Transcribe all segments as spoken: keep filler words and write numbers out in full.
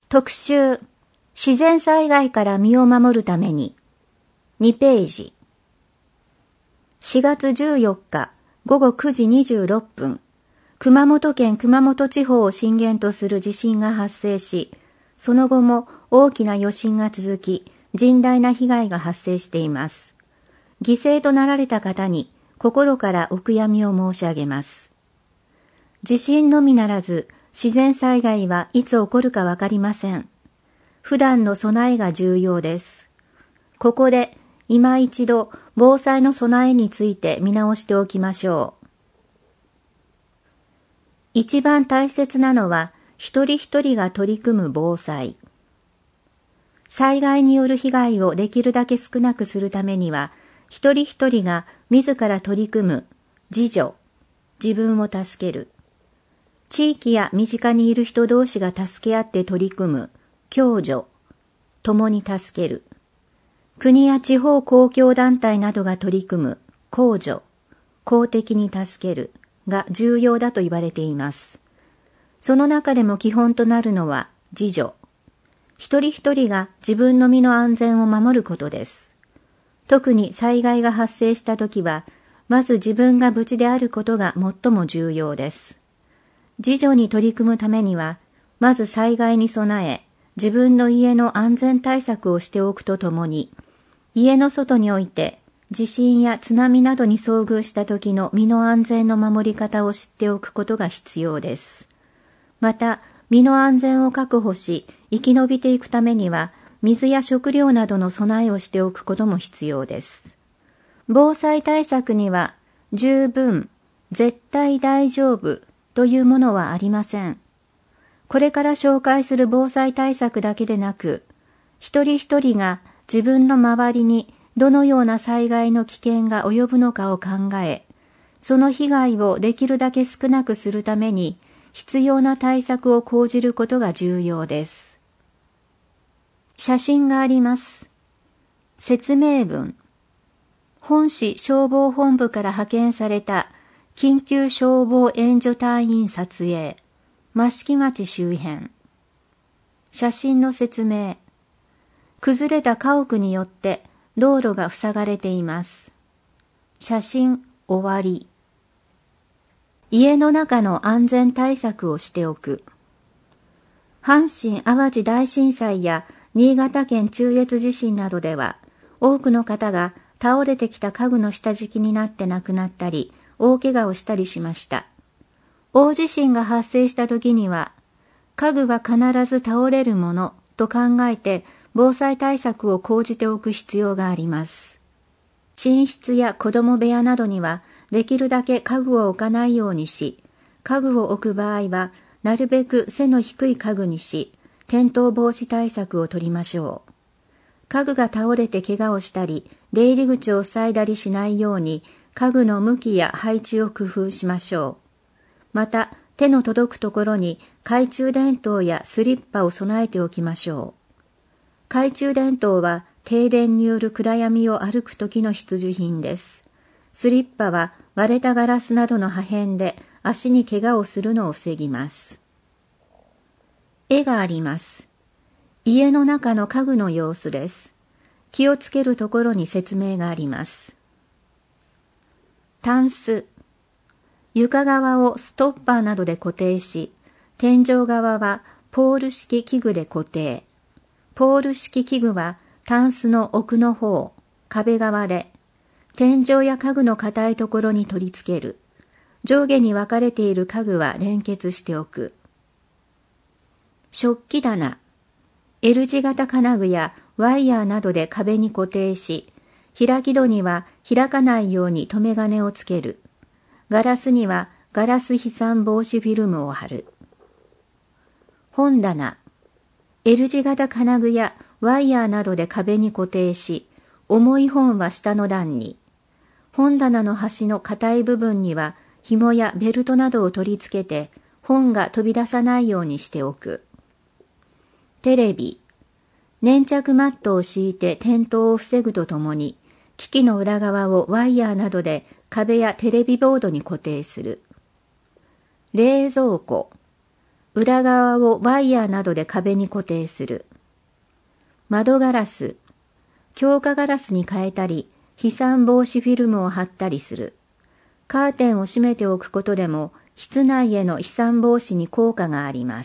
特集、自然災害から身を守るために、にページ。しがつじゅうよっかごごくじにじゅうろっぷん、熊本県熊本地方を震源とする地震が発生し、その後も大きな余震が続き、甚大な被害が発生しています。犠牲となられた方に心からお悔やみを申し上げます。地震のみならず、自然災害はいつ起こるかわかりません。普段の備えが重要です。ここで今一度防災の備えについて見直しておきましょう。一番大切なのは一人一人が取り組む防災。災害による被害をできるだけ少なくするためには、一人一人が自ら取り組む自助、自分を助ける。地域や身近にいる人同士が助け合って取り組む共助、共に助ける。国や地方公共団体などが取り組む公助、公的に助けるが重要だと言われています。その中でも基本となるのは自助。一人一人が自分の身の安全を守ることです。特に災害が発生したときは、まず自分が無事であることが最も重要です。自助に取り組むためには、まず災害に備え、自分の家の安全対策をしておくとともに、家の外において地震や津波などに遭遇した時の身の安全の守り方を知っておくことが必要です。また、身の安全を確保し、生き延びていくためには、水や食料などの備えをしておくことも必要です。防災対策には、十分、絶対大丈夫というものはありません。これから紹介する防災対策だけでなく、一人一人が自分の周りにどのような災害の危険が及ぶのかを考え、その被害をできるだけ少なくするために必要な対策を講じることが重要です。写真があります。説明文。本市消防本部から派遣された緊急消防援助隊員撮影。益城町周辺。写真の説明。崩れた家屋によって道路が塞がれています。写真終わり。家の中の安全対策をしておく。阪神・淡路大震災や新潟県中越地震などでは、多くの方が倒れてきた家具の下敷きになって亡くなったり、大怪我をしたりしました。大地震が発生した時には、家具は必ず倒れるものと考えて防災対策を講じておく必要があります。寝室や子供部屋などにはできるだけ家具を置かないようにし、家具を置く場合はなるべく背の低い家具にし、転倒防止対策を取りましょう。家具が倒れて怪我をしたり、出入り口を塞いだりしないように家具の向きや配置を工夫しましょう。また、手の届くところに懐中電灯やスリッパを備えておきましょう。懐中電灯は停電による暗闇を歩く時の必需品です。スリッパは割れたガラスなどの破片で足に怪我をするのを防ぎます。絵があります。家の中の家具の様子です。気をつけるところに説明があります。タンス。床側をストッパーなどで固定し、天井側はポール式器具で固定。ポール式器具はタンスの奥の方、壁側で、天井や家具の硬いところに取り付ける。上下に分かれている家具は連結しておく。食器棚。L 字型金具やワイヤーなどで壁に固定し、開き戸には開かないように留め金をつける。ガラスにはガラス飛散防止フィルムを貼る。本棚。L 字型金具やワイヤーなどで壁に固定し、重い本は下の段に。本棚の端の硬い部分には紐やベルトなどを取り付けて、本が飛び出さないようにしておく。テレビ。粘着マットを敷いて転倒を防ぐとともに、機器の裏側をワイヤーなどで壁やテレビボードに固定する。冷蔵庫。 裏側をワイヤーなどで壁に固定する。窓ガラス、強化ガラスに変えたり、飛散防止フィルムを貼ったりする。カーテンを閉めておくことでも、室内への飛散防止に効果があります。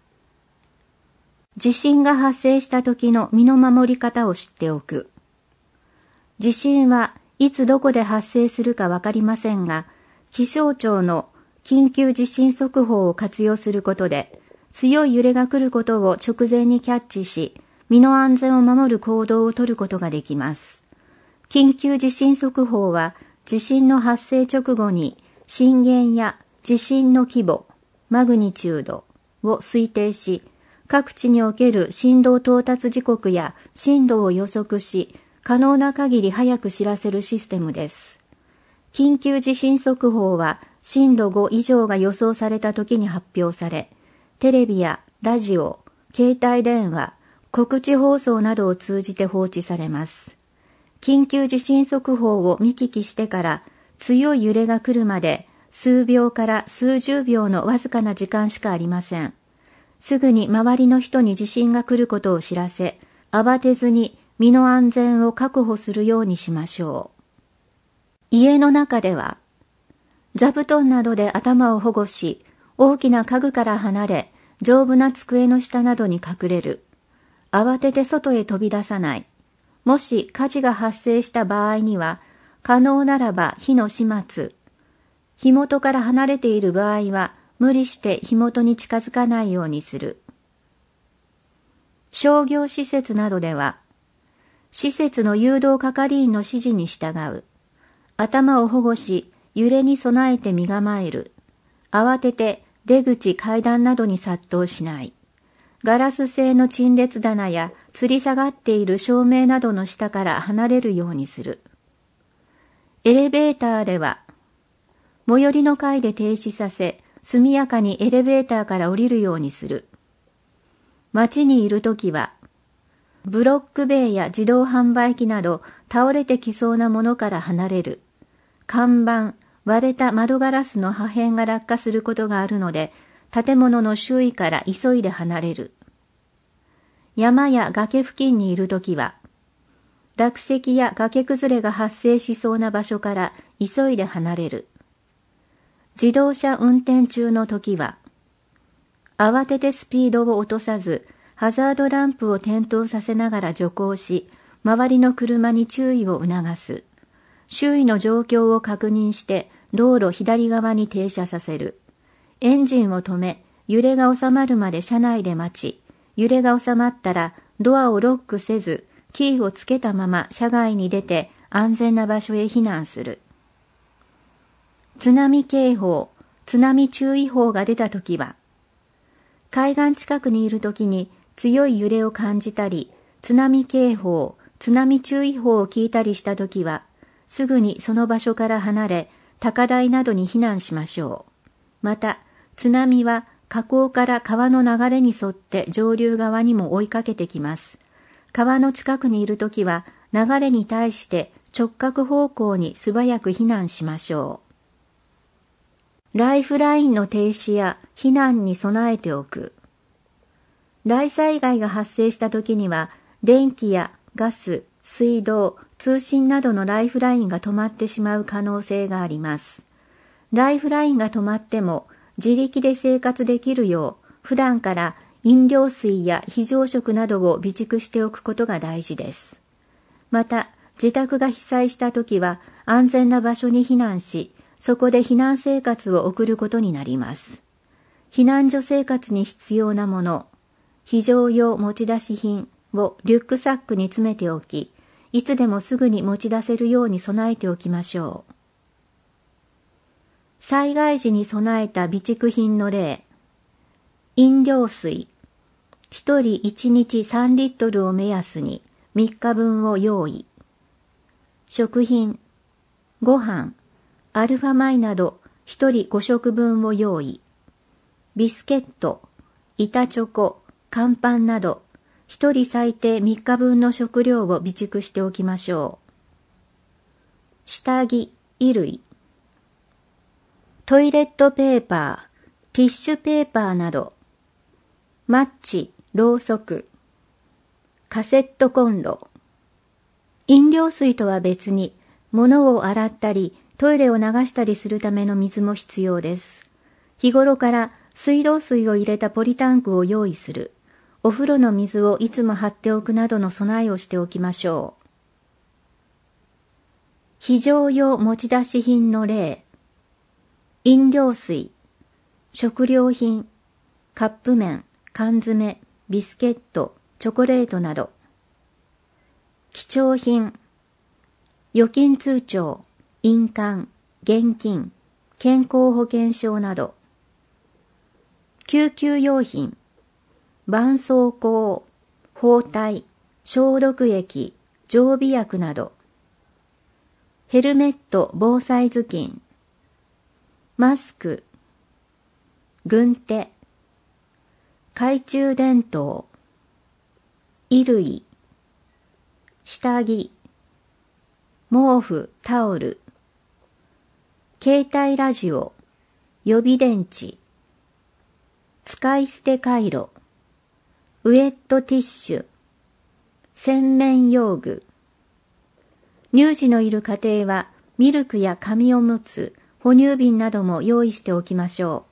地震が発生した時の身の守り方を知っておく。地震はいつどこで発生するかわかりませんが、気象庁の緊急地震速報を活用することで、強い揺れが来ることを直前にキャッチし、身の安全を守る行動をとることができます。緊急地震速報は、地震の発生直後に震源や地震の規模、マグニチュードを推定し、各地における震動到達時刻や震度を予測し、可能な限り早く知らせるシステムです。緊急地震速報は震度ご以上が予想された時に発表され、テレビやラジオ、携帯電話、告知放送などを通じて放置されます。緊急地震速報を見聞きしてから強い揺れが来るまで数秒から数十秒のわずかな時間しかありません。すぐに周りの人に地震が来ることを知らせ、慌てずに身の安全を確保するようにしましょう。家の中では、座布団などで頭を保護し、大きな家具から離れ、丈夫な机の下などに隠れる。慌てて外へ飛び出さない。もし火事が発生した場合には、可能ならば火の始末。火元から離れている場合は、無理して火元に近づかないようにする。商業施設などでは、施設の誘導係員の指示に従う。頭を保護し、揺れに備えて身構える。慌てて出口階段などに殺到しない。ガラス製の陳列棚や吊り下がっている照明などの下から離れるようにする。エレベーターでは、最寄りの階で停止させ、速やかにエレベーターから降りるようにする。街にいるときは、ブロック塀や自動販売機など倒れてきそうなものから離れる。看板、割れた窓ガラスの破片が落下することがあるので、建物の周囲から急いで離れる。山や崖付近にいるときは、落石や崖崩れが発生しそうな場所から急いで離れる。自動車運転中の時は、慌ててスピードを落とさず、ハザードランプを点灯させながら徐行し、周りの車に注意を促す。周囲の状況を確認して、道路左側に停車させる。エンジンを止め、揺れが収まるまで車内で待ち、揺れが収まったらドアをロックせず、キーをつけたまま車外に出て安全な場所へ避難する。津波警報、津波注意報が出たときは、海岸近くにいるときに強い揺れを感じたり、津波警報、津波注意報を聞いたりしたときは、すぐにその場所から離れ、高台などに避難しましょう。また、津波は河口から川の流れに沿って上流側にも追いかけてきます。川の近くにいるときは、流れに対して直角方向に素早く避難しましょう。ライフラインの停止や避難に備えておく。大災害が発生したときには、電気やガス、水道、通信などのライフラインが止まってしまう可能性があります。ライフラインが止まっても自力で生活できるよう、普段から飲料水や非常食などを備蓄しておくことが大事です。また、自宅が被災したときは安全な場所に避難し、そこで避難生活を送ることになります。避難所生活に必要なもの、非常用持ち出し品をリュックサックに詰めておき、いつでもすぐに持ち出せるように備えておきましょう。災害時に備えた備蓄品の例。飲料水。ひとりいちにちさんリットルを目安にみっかぶんを用意。食品。ご飯。アルファ米などひとりごしょくぶんを用意。ビスケット。板チョコ。乾パンなどひとり最低みっかぶんの食料を備蓄しておきましょう。下着、衣類。トイレットペーパー、 ティッシュペーパーなど、マッチ、ろうそく、カセットコンロ。飲料水とは別に、物を洗ったり、トイレを流したりするための水も必要です。日頃から水道水を入れたポリタンクを用意する。お風呂の水をいつも張っておくなどの備えをしておきましょう。非常用持ち出し品の例。飲料水、食料品、カップ麺、缶詰、ビスケット、チョコレートなど。貴重品、預金通帳、印鑑、現金、健康保険証など。救急用品、絆創膏、包帯、消毒液、常備薬など。ヘルメット防災頭巾、マスク、軍手、懐中電灯、衣類、下着、毛布、タオル、携帯ラジオ、予備電池、使い捨てカイロ、ウエットティッシュ、洗面用具。乳児のいる家庭はミルクや紙おむつ、哺乳瓶なども用意しておきましょう。